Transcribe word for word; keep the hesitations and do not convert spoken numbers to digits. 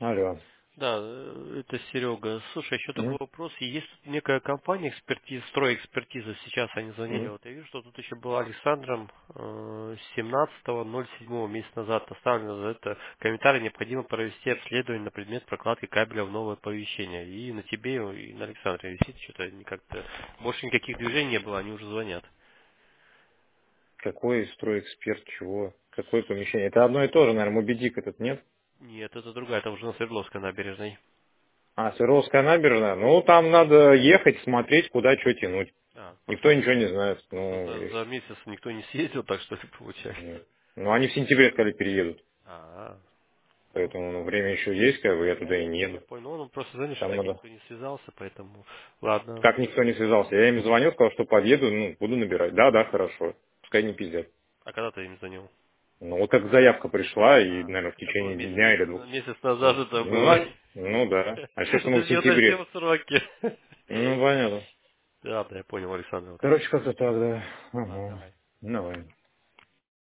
Алло. Да, э, это Серега. Слушай, еще такой М? вопрос. Есть тут некая компания экспертиз, стройэкспертиза, сейчас они звонили. М? Вот я вижу, что тут еще была Александром э, семнадцатого ноль седьмого месяц назад оставлено за это комментарий: необходимо провести обследование на предмет прокладки кабеля в новое оповещение. И на тебе, и на Александре висит что-то не как-то. Больше никаких движений не было, они уже звонят. Какой стройэксперт, чего? Какое помещение? Это одно и то же, наверное, Мобидик этот, нет? Нет, это другая, это уже на Свердловской набережной. А, Свердловская набережная? Ну, там надо ехать, смотреть, куда что тянуть. А, Никто просто, ничего не знает. просто Ну, за, и- за месяц никто не съездил, так что ли, получается. м. ну, они в сентябре, сказали, переедут. А, ну, Поэтому ну, время еще есть, как бы я туда и не я еду. понял. Ну, просто, знаешь, Там так надо... никто не связался, поэтому, ладно. Как никто не связался. Я им звонил, сказал, что подъеду, ну, буду набирать. Да, да, хорошо. Пускай не пиздят. А когда ты им звонил? Ну, вот как заявка пришла, и, А, наверное, в это было течение месяц, дня или месяц, двух. месяц назад Ну, это ну, было. на- ну да. А сейчас мы в Уточнил сентябре. совсем сроки. Ну, понятно. Ладно, я понял, Александр. Вот. Короче, как-то так, да. Ладно, Ага. давай. Давай.